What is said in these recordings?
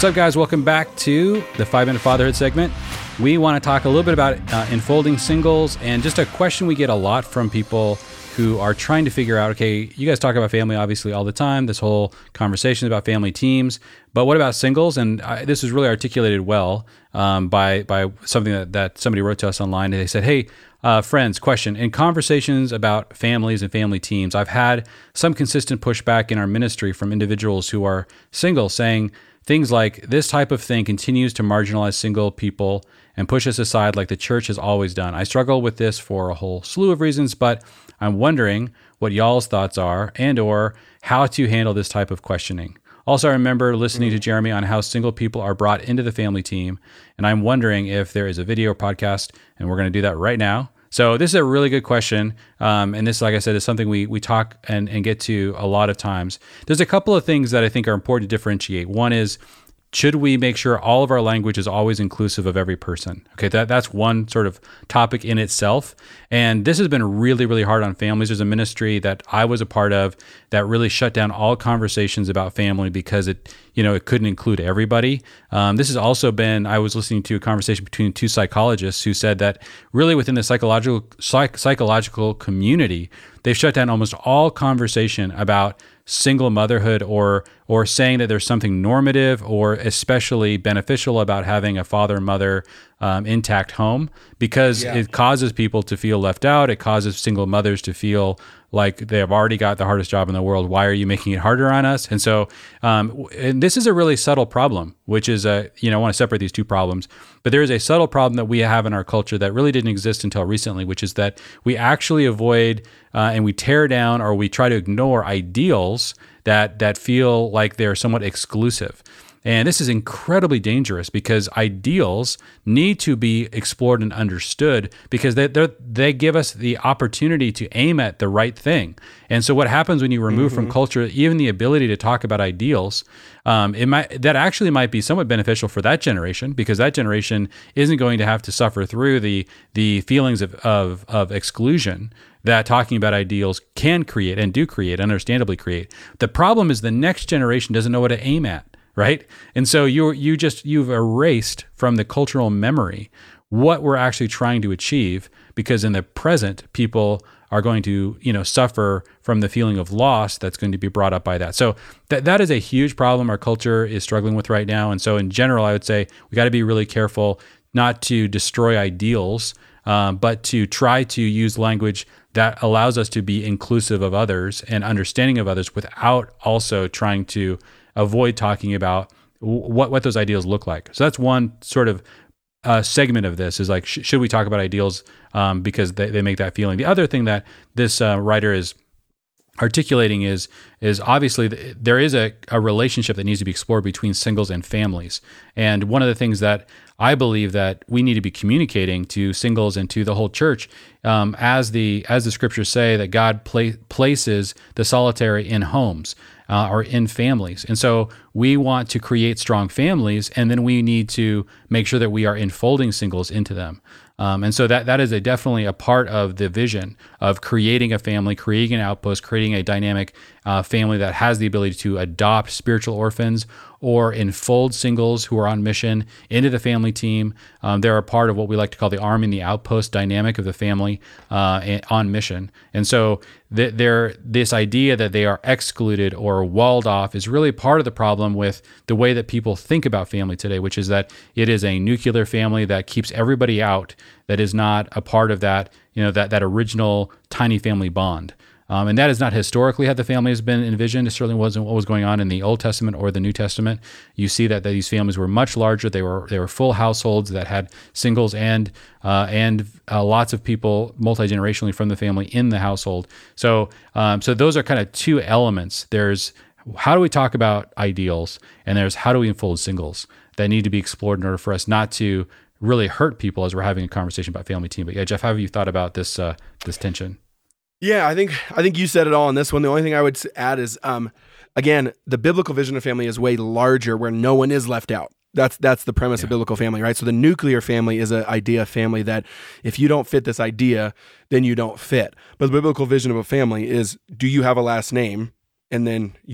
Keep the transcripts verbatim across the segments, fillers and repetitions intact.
What's up, guys? Welcome back to the Five Minute Fatherhood segment. We want to talk a little bit about uh, enfolding singles, and just a question we get a lot from people who are trying to figure out, okay, you guys talk about family obviously all the time, this whole conversation about family teams, but what about singles? And I, this was really articulated well um, by by something that, that somebody wrote to us online. They said, hey, uh, friends, question, in conversations about families and family teams, I've had some consistent pushback in our ministry from individuals who are single, saying things like, this type of thing continues to marginalize single people and push us aside like the church has always done. I struggle with this for a whole slew of reasons, but I'm wondering what y'all's thoughts are and or how to handle this type of questioning. Also, I remember listening mm-hmm. to Jeremy on how single people are brought into the family team, and I'm wondering if there is a video or podcast, and we're going to do that right now. So this is a really good question, um, and this, like I said, is something we we talk and, and get to a lot of times. There's a couple of things that I think are important to differentiate. One is, should we make sure all of our language is always inclusive of every person? Okay, that that's one sort of topic in itself. And this has been really, really hard on families. There's a ministry that I was a part of that really shut down all conversations about family because it, you know, it couldn't include everybody. Um, this has also been, I was listening to a conversation between two psychologists who said that really within the psychological psych, psychological community, they've shut down almost all conversation about single motherhood or or saying that there's something normative or especially beneficial about having a father and mother um, intact home, because yeah. it causes people to feel left out. It causes single mothers to feel like they have already got the hardest job in the world. Why are you making it harder on us? And so um, and this is a really subtle problem, which is, a, you know, I want to separate these two problems, but there is a subtle problem that we have in our culture that really didn't exist until recently, which is that we actually avoid uh, and we tear down or we try to ignore ideals that that feel like they're somewhat exclusive. And this is incredibly dangerous because ideals need to be explored and understood because they they give us the opportunity to aim at the right thing. And so what happens when you remove mm-hmm. from culture even the ability to talk about ideals, um, it might that actually might be somewhat beneficial for that generation, because that generation isn't going to have to suffer through the the feelings of of, of exclusion that talking about ideals can create and do create, understandably create. The problem is the next generation doesn't know what to aim at. Right? And so you you just you've erased from the cultural memory what we're actually trying to achieve, because in the present people are going to, you know, suffer from the feeling of loss that's going to be brought up by that. So that that is a huge problem our culture is struggling with right now. And so in general, I would say we got to be really careful not to destroy ideals, um, but to try to use language that allows us to be inclusive of others and understanding of others without also trying to avoid talking about what what those ideals look like. So that's one sort of uh, segment of this is like, sh- should we talk about ideals um, because they, they make that feeling. The other thing that this uh, writer is articulating is is obviously th- there is a, a relationship that needs to be explored between singles and families. And one of the things that I believe that we need to be communicating to singles and to the whole church, um, as the as the scriptures say, that God pla- places the solitary in homes. Uh, or in families. And so we want to create strong families, and then we need to make sure that we are enfolding singles into them. Um, and so that that is a definitely a part of the vision of creating a family, creating an outpost, creating a dynamic uh, family that has the ability to adopt spiritual orphans or enfold singles who are on mission into the family team. Um, they're a part of what we like to call the army and the outpost dynamic of the family uh, on mission. And so th- they're, this idea that they are excluded or walled off is really part of the problem with the way that people think about family today, which is that it is a nuclear family that keeps everybody out, that is not a part of that, you know, that, that original tiny family bond. Um, and that is not historically how the family has been envisioned. It certainly wasn't what was going on in the Old Testament or the New Testament. You see that, that these families were much larger. They were they were full households that had singles and uh, and uh, lots of people multi-generationally from the family in the household. So um, so those are kind of two elements. There's how do we talk about ideals, and there's how do we enfold singles that need to be explored in order for us not to really hurt people as we're having a conversation about family team. But yeah, Jeff, how have you thought about this uh, this tension? Yeah, I think I think you said it all on this one. The only thing I would add is, um, again, the biblical vision of family is way larger, where no one is left out. That's that's the premise yeah. of biblical family, right? So the nuclear family is an idea of family that if you don't fit this idea, then you don't fit. But the biblical vision of a family is, do you have a last name? And then you're a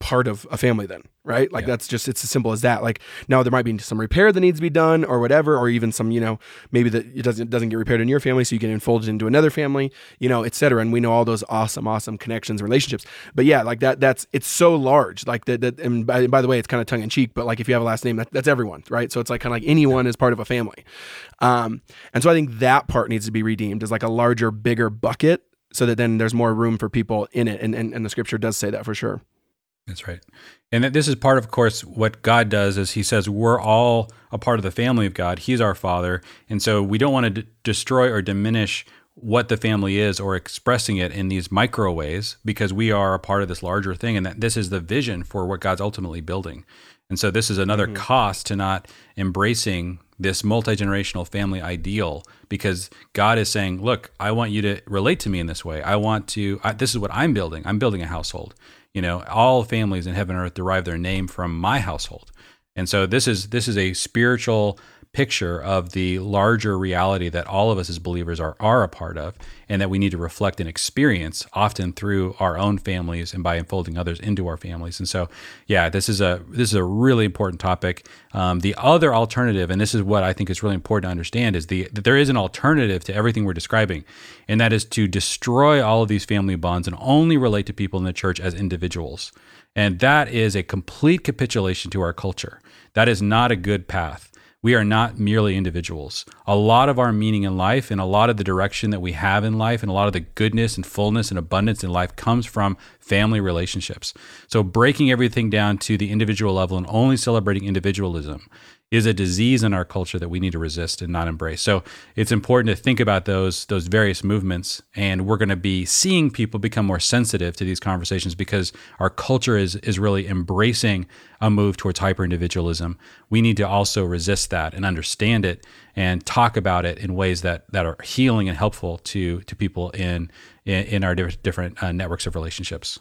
part of a family then, right? Like Yeah. that's just, it's as simple as that. Like now there might be some repair that needs to be done or whatever, or even some, you know, maybe that it doesn't, doesn't get repaired in your family. So you get enfolded into another family, you know, et cetera. And we know all those awesome, awesome connections, relationships. But yeah, like that, that's, it's so large. Like that, that and by, by the way, it's kind of tongue in cheek, but like if you have a last name, that, that's everyone, right? So it's like kind of like anyone is part of a family. Um, and so I think that part needs to be redeemed as like a larger, bigger bucket so that then there's more room for people in it. And, and, and the scripture does say that for sure. That's right. And that this is part of, of course, what God does is he says we're all a part of the family of God. He's our Father. And so we don't want to d- destroy or diminish what the family is or expressing it in these micro ways because we are a part of this larger thing. And that this is the vision for what God's ultimately building. And so this is another mm-hmm. cost to not embracing this multi-generational family ideal because God is saying, look, I want you to relate to me in this way. I want to, I, this is what I'm building. I'm building a household. You know, all families in heaven and earth derive their name from my household. And so this is, this is a spiritual picture of the larger reality that all of us as believers are are a part of, and that we need to reflect and experience often through our own families and by enfolding others into our families. And so, yeah, this is a this is a really important topic. Um, the other alternative, and this is what I think is really important to understand, is the that there is an alternative to everything we're describing, and that is to destroy all of these family bonds and only relate to people in the church as individuals. And that is a complete capitulation to our culture. That is not a good path. We are not merely individuals. A lot of our meaning in life and a lot of the direction that we have in life and a lot of the goodness and fullness and abundance in life comes from family relationships. So breaking everything down to the individual level and only celebrating individualism is a disease in our culture that we need to resist and not embrace. So it's important to think about those those various movements, and we're going to be seeing people become more sensitive to these conversations because our culture is is really embracing a move towards hyper-individualism. We need to also resist that and understand it and talk about it in ways that that are healing and helpful to to people in in, in our different uh, networks of relationships.